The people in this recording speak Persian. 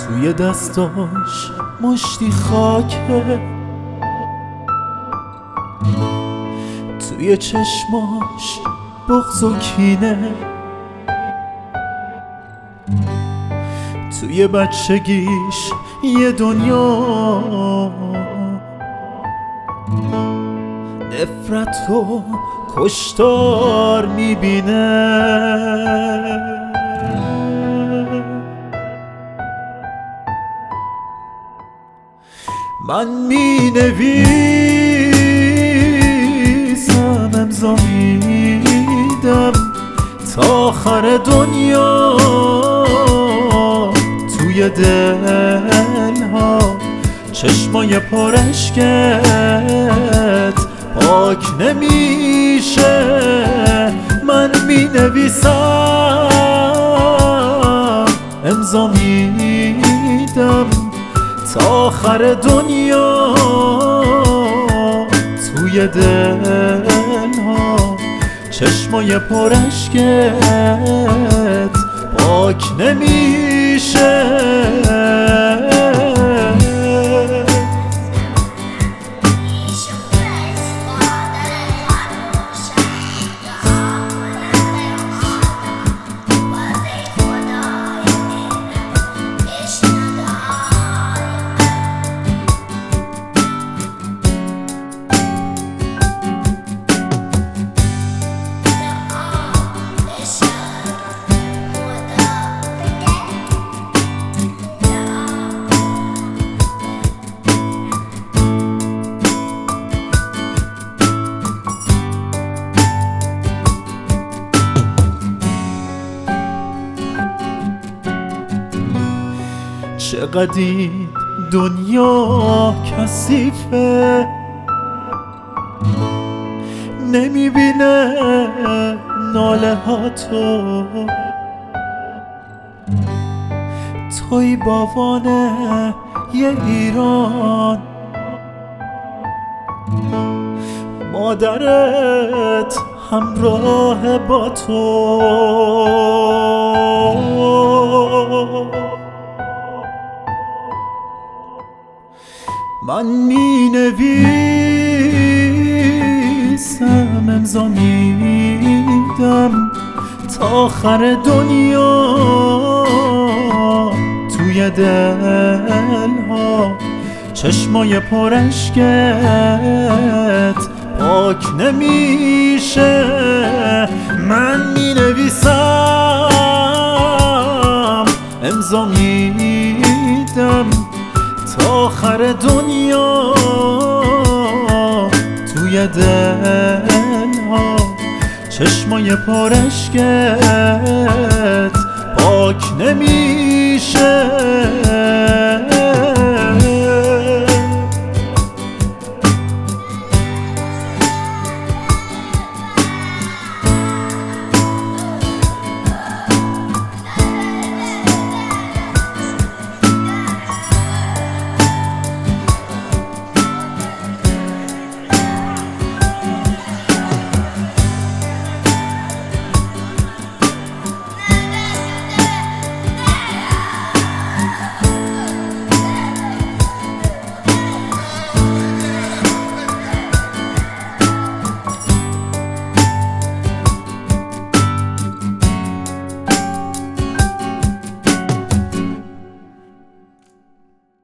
توی دستاش مشتی خاکه، توی چشماش بغض و کینه، توی بچگیش یه دنیا نفرت و کشتار میبینه. من مینویسم، امضا میدم تا آخر دنیا، توی دلها چشمای پراشکت پاک نمیشه. من مینویسم، امضا میدم تا آخر دنیا، توی دلها چشمای پراشکت پاک نمیشه. چقدر این دنیا کثیفه، نمیبینه ناله ها تو، توی باوانه یه ایران، مادرت همراه با تو. من مینویسم، امضا میدم تا آخر دنیا، توی دلها چشمای پراشکت پاک نمیشه. من مینویسم، امضا میدم تا آخر دنیا، توی دلها چشمای پراشکت پاک نمیشه.